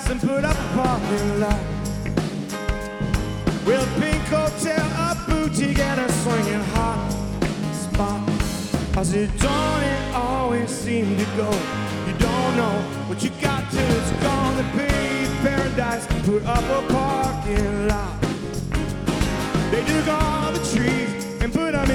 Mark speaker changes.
Speaker 1: paradise and put up a parking lot. With a pink hotel, a boutique, and a swinging hot spot. How's it don't it always seem to go? You don't know what you got till it's gone. To pay paradise and put up a parking lot. They took all the trees and put up